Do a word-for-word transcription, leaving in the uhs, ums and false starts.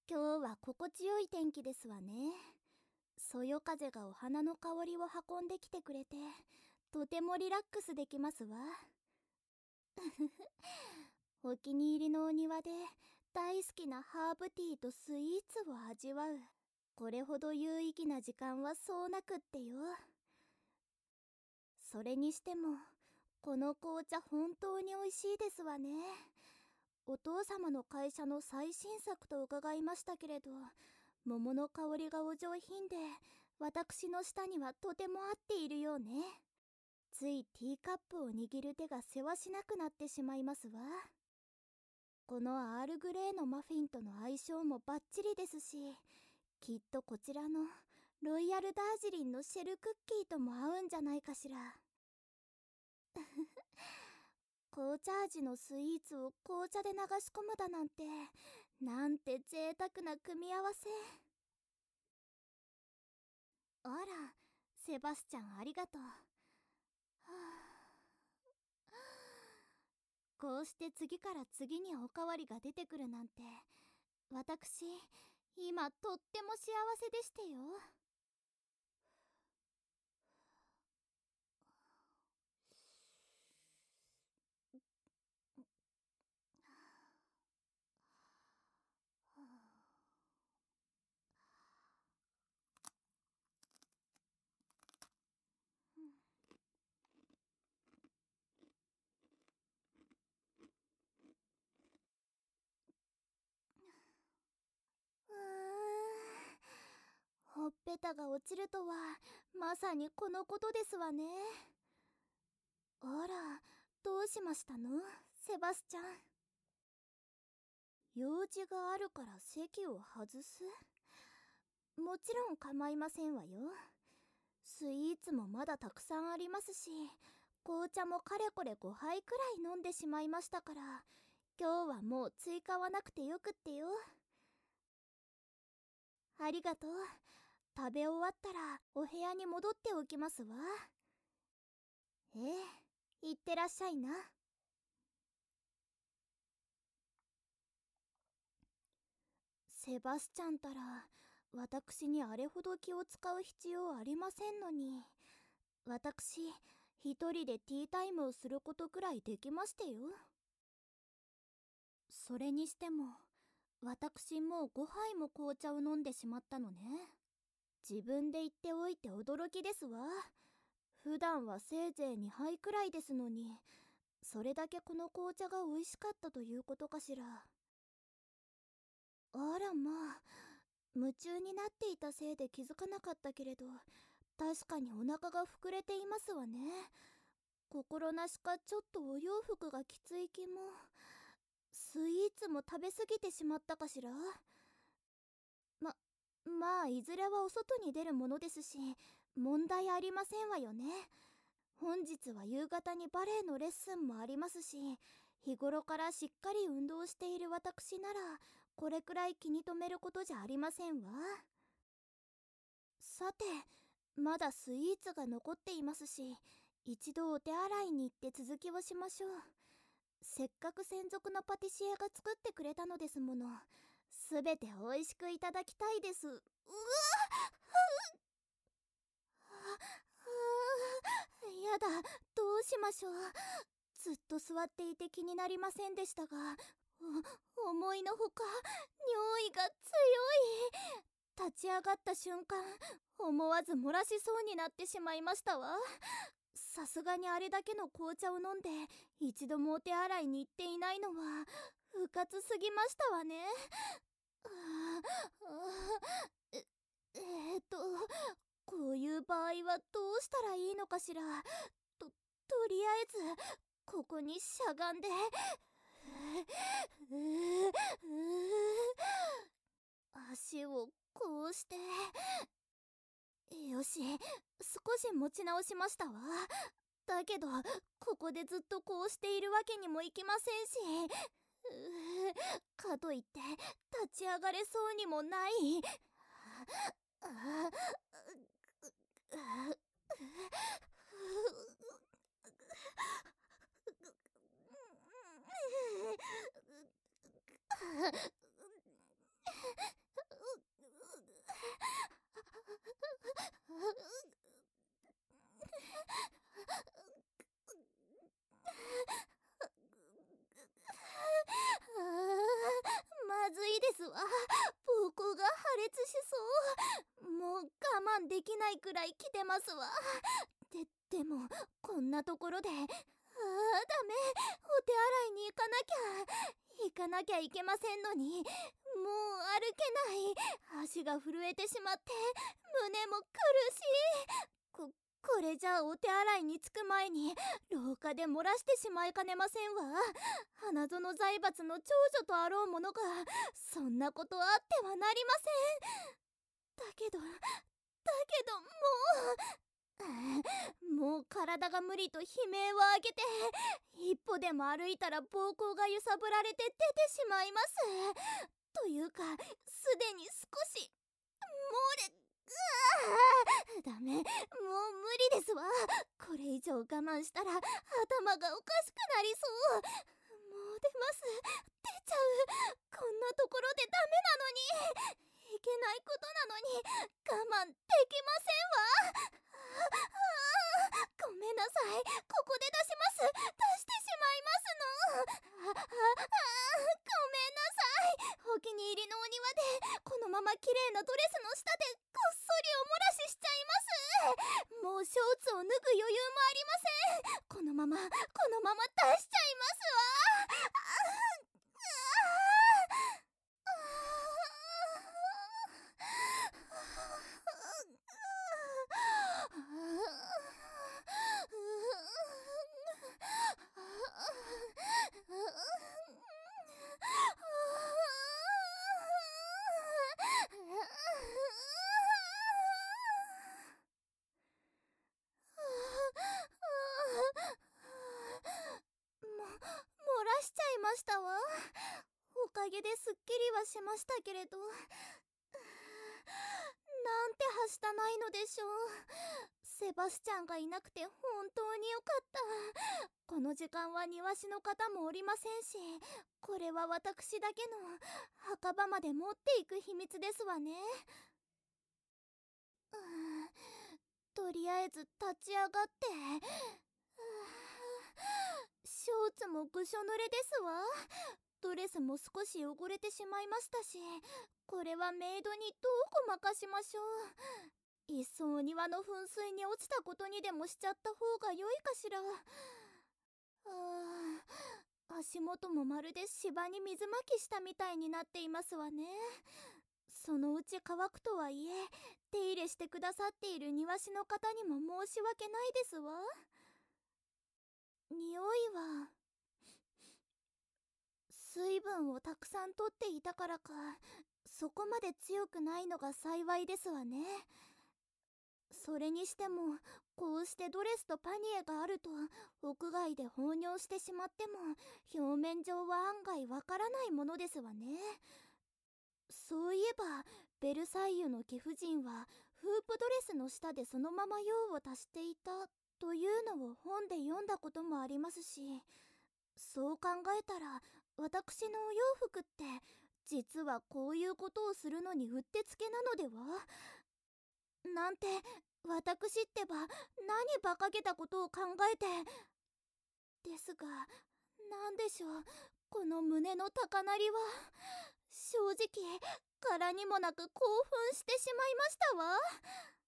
今日は心地よい天気ですわね。そよ風がお花の香りを運んできてくれて、とてもリラックスできますわ。お気に入りのお庭で大好きなハーブティーとスイーツを味わう。これほど有意義な時間はそうなくってよ。それにしても、この紅茶本当に美味しいですわね。お父様の会社の最新作と伺いましたけれど、桃の香りがお上品で、私の舌にはとても合っているようね。ついティーカップを握る手がせわしなくなってしまいますわ。このアールグレーのマフィンとの相性もバッチリですし、きっとこちらのロイヤルダージリンのシェルクッキーとも合うんじゃないかしら。紅茶味のスイーツを紅茶で流し込むだなんて、なんて贅沢な組み合わせ。あら、セバスチャンありがとう。はあ、こうして次から次におかわりが出てくるなんて、私今とっても幸せでしてよ。うーん、ほっぺたが落ちるとはまさにこのことですわね。あら、どうしましたの、セバスチャン。用事があるから席を外す？もちろん構いませんわよ。スイーツもまだたくさんありますし、紅茶もかれこれごはいくらい飲んでしまいましたから、今日はもう追加はなくてよくってよ。ありがとう。食べ終わったらお部屋に戻っておきますわ。ええ、いってらっしゃいな。セバスチャンたら、私にあれほど気を使う必要ありませんのに。私一人でティータイムをすることくらいできましてよ。それにしても、私もうごはいも紅茶を飲んでしまったのね。自分で言っておいて驚きですわ。普段はせいぜいにはいくらいですのに、それだけこの紅茶が美味しかったということかしら。あらまあ、夢中になっていたせいで気づかなかったけれど、確かにお腹が膨れていますわね。心なしかちょっとお洋服がきつい気も。スイーツも食べ過ぎてしまったかしら。ま、まあいずれはお外に出るものですし、問題ありませんわよね。本日は夕方にバレエのレッスンもありますし、日頃からしっかり運動している私なら、これくらい気に留めることじゃありませんわ。さて、まだスイーツが残っていますし、一度お手洗いに行って続きをしましょう。せっかく専属のパティシエが作ってくれたのですもの。すべて美味しくいただきたいです。うわっ、やだ、どうしましょう。ずっと座っていて気になりませんでしたが、お思いのほか尿意が強い。立ち上がった瞬間、思わず漏らしそうになってしまいましたわ。さすがにあれだけの紅茶を飲んで一度もお手洗いに行っていないのはうかつすぎましたわね。ああ、ええー、っとこういう場合はどうしたらいいのかしら。ととりあえずここにしゃがんで、足をこうして、よし、少し持ち直しましたわ。だけどここでずっとこうしているわけにもいきませんし、うかといって立ち上がれそうにもない。あないくらい来てますわ。で、でも、こんなところで、ああ、ダメ。お手洗いに行かなきゃ。行かなきゃいけませんのに、もう歩けない。足が震えてしまって、胸も苦しい。こ、これじゃあお手洗いに着く前に、廊下で漏らしてしまいかねませんわ。花園財閥の長女とあろうものが、そんなことあってはなりません。だけど、だけど、もう、もう体が無理と悲鳴を上げて、一歩でも歩いたら膀胱が揺さぶられて出てしまいます。というか、すでに少し漏れ、うわダメ、もう無理ですわ。これ以上我慢したら頭がおかしくなりそう。もう出ます。出ちゃう。こんなところでダメなのに、いけないことなのに我慢できませんわ。ごめんなさい。ここで出します。出してしまいますの。あ、あ、あ、ごめんなさい。お気に入りのお庭で、このまま綺麗なドレスの下でこっそりお漏らししちゃいます。もうショーツを脱ぐ余裕もありません。このまま、このまま出しちゃいますわ。も、漏らしちゃいましたわ。おかげですっきりはしましたけれど、なんてはしたないのでしょう。セバスチャンがいなくて本当によかった。この時間は庭師の方もおりませんし、これは私だけの墓場まで持っていく秘密ですわね。うーん、とりあえず立ち上がって、ショーツもぐしょ濡れですわ。ドレスも少し汚れてしまいましたし、これはメイドにどうごまかしましょう。いっそお庭の噴水に落ちたことにでもしちゃった方が良いかしら。あー、足元もまるで芝に水まきしたみたいになっていますわね。そのうち乾くとはいえ、手入れしてくださっている庭師の方にも申し訳ないですわ。匂いは水分をたくさんとっていたからか、そこまで強くないのが幸いですわね。それにしても、こうしてドレスとパニエがあると屋外で放尿してしまっても表面上は案外わからないものですわね。そういえばベルサイユの貴婦人はフープドレスの下でそのまま用を足していたというのを本で読んだこともありますし、そう考えたら私のお洋服って実はこういうことをするのにうってつけなのではなんて、私ってば何馬鹿げたことを考えて。ですが、なんでしょう、この胸の高鳴りは正直柄にもなく興奮してしまいましたわ。